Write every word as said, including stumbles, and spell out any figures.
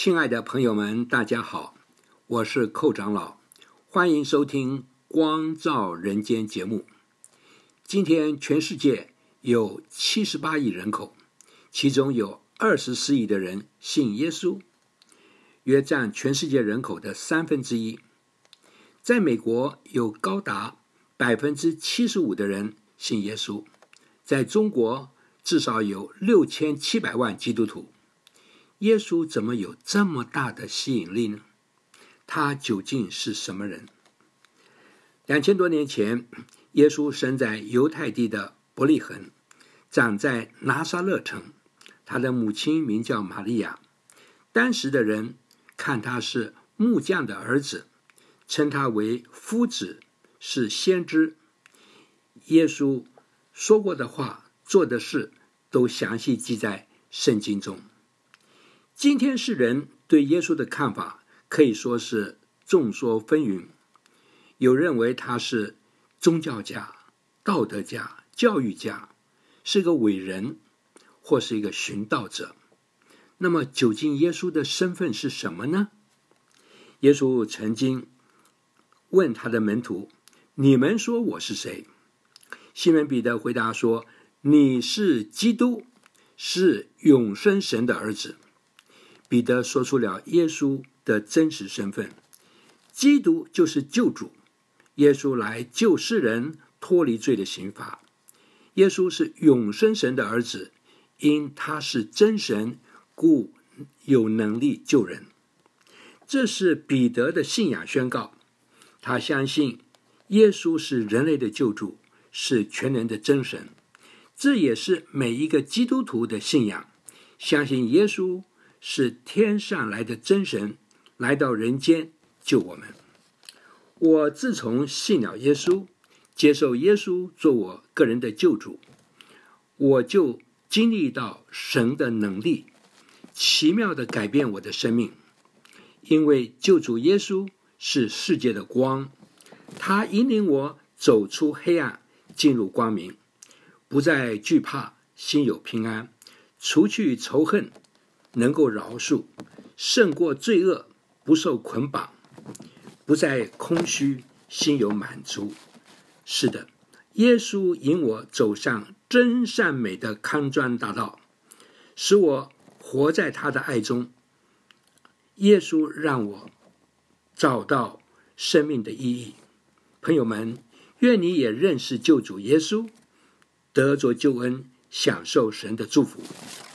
亲爱的朋友们，大家好，我是寇长老，欢迎收听光照人间节目。今天全世界有七十八亿人口，其中有二十四亿的人信耶稣，约占全世界人口的三分之一。在美国有高达百分之七十五的人信耶稣，在中国至少有六千七百万基督徒。耶稣怎么有这么大的吸引力呢？他究竟是什么人？两千多年前，耶稣生在犹太地的伯利恒，长在拿撒勒城。他的母亲名叫玛利亚。当时的人看他是木匠的儿子，称他为夫子，是先知。耶稣说过的话、做的事都详细记在圣经中。今天世人对耶稣的看法可以说是众说纷纭，有认为他是宗教家、道德家、教育家，是个伟人，或是一个寻道者。那么究竟耶稣的身份是什么呢？耶稣曾经问他的门徒，你们说我是谁？西门彼得回答说，你是基督，是永生神的儿子。彼得说出了耶稣的真实身份，基督就是救主，耶稣来救世人脱离罪的刑罚。耶稣是永生神的儿子，因他是真神，故有能力救人。这是彼得的信仰宣告，他相信耶稣是人类的救主，是全能的真神。这也是每一个基督徒的信仰，相信耶稣是天上来的真神，来到人间救我们。我自从信了耶稣，接受耶稣做我个人的救主，我就经历到神的能力，奇妙地改变我的生命。因为救主耶稣是世界的光，他引领我走出黑暗，进入光明，不再惧怕，心有平安，除去仇恨，能够饶恕，胜过罪恶，不受捆绑，不再空虚，心有满足。是的，耶稣引我走上真善美的康庄大道，使我活在他的爱中。耶稣让我找到生命的意义。朋友们，愿你也认识救主耶稣，得着救恩，享受神的祝福。